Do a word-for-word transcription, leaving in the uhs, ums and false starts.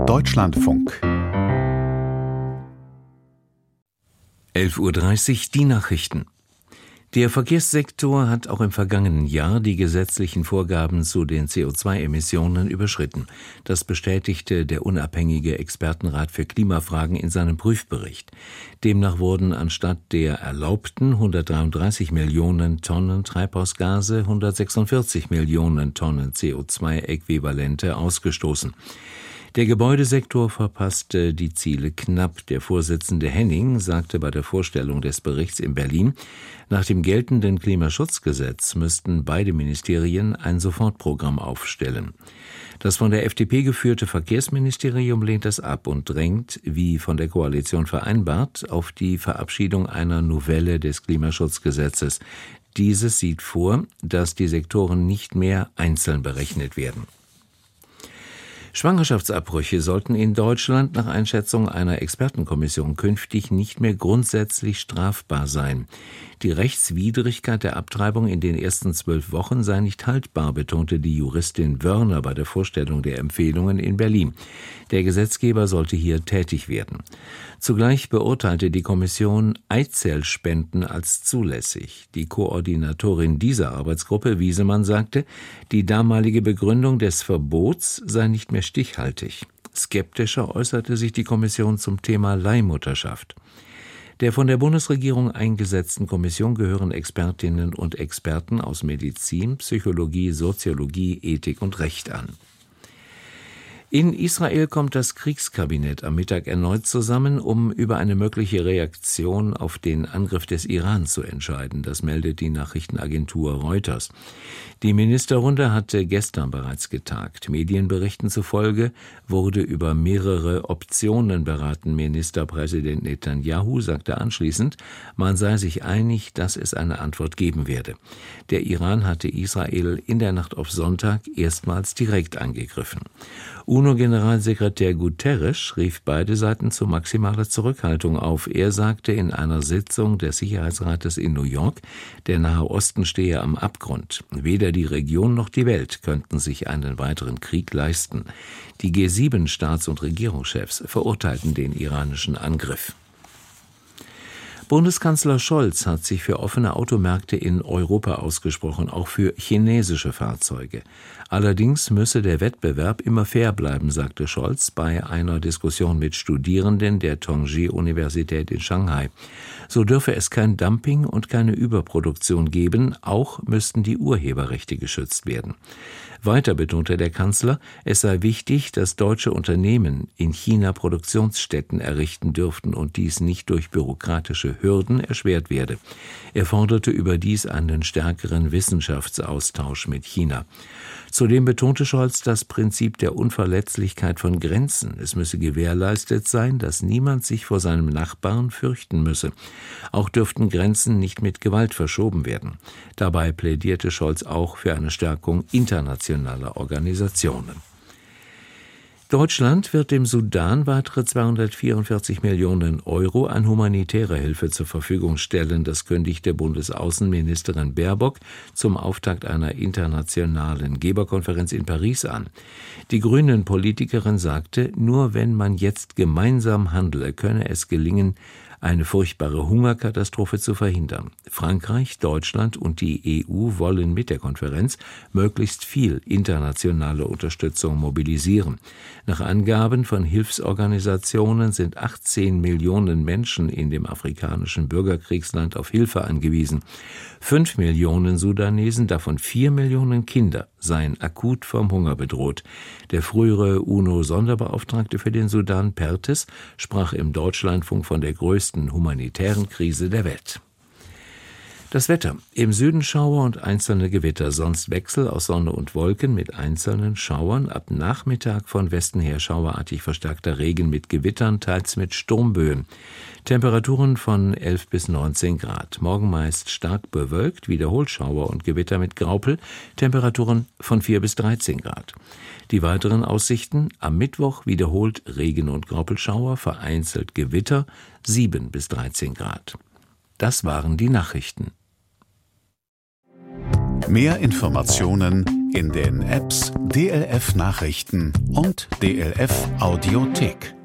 Deutschlandfunk. elf Uhr dreißig, die Nachrichten. Der Verkehrssektor hat auch im vergangenen Jahr die gesetzlichen Vorgaben zu den C O zwei Emissionen überschritten. Das bestätigte der unabhängige Expertenrat für Klimafragen in seinem Prüfbericht. Demnach wurden anstatt der erlaubten hundertdreiunddreißig Millionen Tonnen Treibhausgase hundertsechsundvierzig Millionen Tonnen C O zwei Äquivalente ausgestoßen. Der Gebäudesektor verpasste die Ziele knapp. Der Vorsitzende Henning sagte bei der Vorstellung des Berichts in Berlin, nach dem geltenden Klimaschutzgesetz müssten beide Ministerien ein Sofortprogramm aufstellen. Das von der F D P geführte Verkehrsministerium lehnt das ab und drängt, wie von der Koalition vereinbart, auf die Verabschiedung einer Novelle des Klimaschutzgesetzes. Dieses sieht vor, dass die Sektoren nicht mehr einzeln berechnet werden. Schwangerschaftsabbrüche sollten in Deutschland nach Einschätzung einer Expertenkommission künftig nicht mehr grundsätzlich strafbar sein. Die Rechtswidrigkeit der Abtreibung in den ersten zwölf Wochen sei nicht haltbar, betonte die Juristin Wörner bei der Vorstellung der Empfehlungen in Berlin. Der Gesetzgeber sollte hier tätig werden. Zugleich beurteilte die Kommission Eizellspenden als zulässig. Die Koordinatorin dieser Arbeitsgruppe, Wiesemann, sagte, die damalige Begründung des Verbots sei nicht mehr stichhaltig. Skeptischer äußerte sich die Kommission zum Thema Leihmutterschaft. Der von der Bundesregierung eingesetzten Kommission gehören Expertinnen und Experten aus Medizin, Psychologie, Soziologie, Ethik und Recht an. In Israel kommt das Kriegskabinett am Mittag erneut zusammen, um über eine mögliche Reaktion auf den Angriff des Iran zu entscheiden. Das meldet die Nachrichtenagentur Reuters. Die Ministerrunde hatte gestern bereits getagt. Medienberichten zufolge wurde über mehrere Optionen beraten. Ministerpräsident Netanyahu sagte anschließend, man sei sich einig, dass es eine Antwort geben werde. Der Iran hatte Israel in der Nacht auf Sonntag erstmals direkt angegriffen. UNO-Generalsekretär Guterres rief beide Seiten zu maximaler Zurückhaltung auf. Er sagte in einer Sitzung des Sicherheitsrates in New York, der Nahe Osten stehe am Abgrund. Weder die Region noch die Welt könnten sich einen weiteren Krieg leisten. Die G sieben Staats- und Regierungschefs verurteilten den iranischen Angriff. Bundeskanzler Scholz hat sich für offene Automärkte in Europa ausgesprochen, auch für chinesische Fahrzeuge. Allerdings müsse der Wettbewerb immer fair bleiben, sagte Scholz bei einer Diskussion mit Studierenden der Tongji-Universität in Shanghai. So dürfe es kein Dumping und keine Überproduktion geben, auch müssten die Urheberrechte geschützt werden. Weiter betonte der Kanzler, es sei wichtig, dass deutsche Unternehmen in China Produktionsstätten errichten dürften und dies nicht durch bürokratische Hürden erschwert werde. Er forderte überdies einen stärkeren Wissenschaftsaustausch mit China. Zudem betonte Scholz das Prinzip der Unverletzlichkeit von Grenzen. Es müsse gewährleistet sein, dass niemand sich vor seinem Nachbarn fürchten müsse. Auch dürften Grenzen nicht mit Gewalt verschoben werden. Dabei plädierte Scholz auch für eine Stärkung internationaler Organisationen. Deutschland wird dem Sudan weitere zweihundertvierundvierzig Millionen Euro an humanitäre Hilfe zur Verfügung stellen. Das kündigte Bundesaußenministerin Baerbock zum Auftakt einer internationalen Geberkonferenz in Paris an. Die Grünen-Politikerin sagte, nur wenn man jetzt gemeinsam handle, könne es gelingen, eine furchtbare Hungerkatastrophe zu verhindern. Frankreich, Deutschland und die E U wollen mit der Konferenz möglichst viel internationale Unterstützung mobilisieren. Nach Angaben von Hilfsorganisationen sind achtzehn Millionen Menschen in dem afrikanischen Bürgerkriegsland auf Hilfe angewiesen. Fünf Millionen Sudanesen, davon vier Millionen Kinder, seien akut vom Hunger bedroht. Der frühere UNO-Sonderbeauftragte für den Sudan, Perthes, sprach im Deutschlandfunk von der größten humanitären Krise der Welt. Das Wetter. Im Süden Schauer und einzelne Gewitter, sonst Wechsel aus Sonne und Wolken mit einzelnen Schauern. Ab Nachmittag von Westen her schauerartig verstärkter Regen mit Gewittern, teils mit Sturmböen. Temperaturen von elf bis neunzehn Grad. Morgen meist stark bewölkt, wiederholt Schauer und Gewitter mit Graupel. Temperaturen von vier bis dreizehn Grad. Die weiteren Aussichten: am Mittwoch wiederholt Regen- und Graupelschauer, vereinzelt Gewitter, sieben bis dreizehn Grad. Das waren die Nachrichten. Mehr Informationen in den Apps D L F Nachrichten und D L F Audiothek.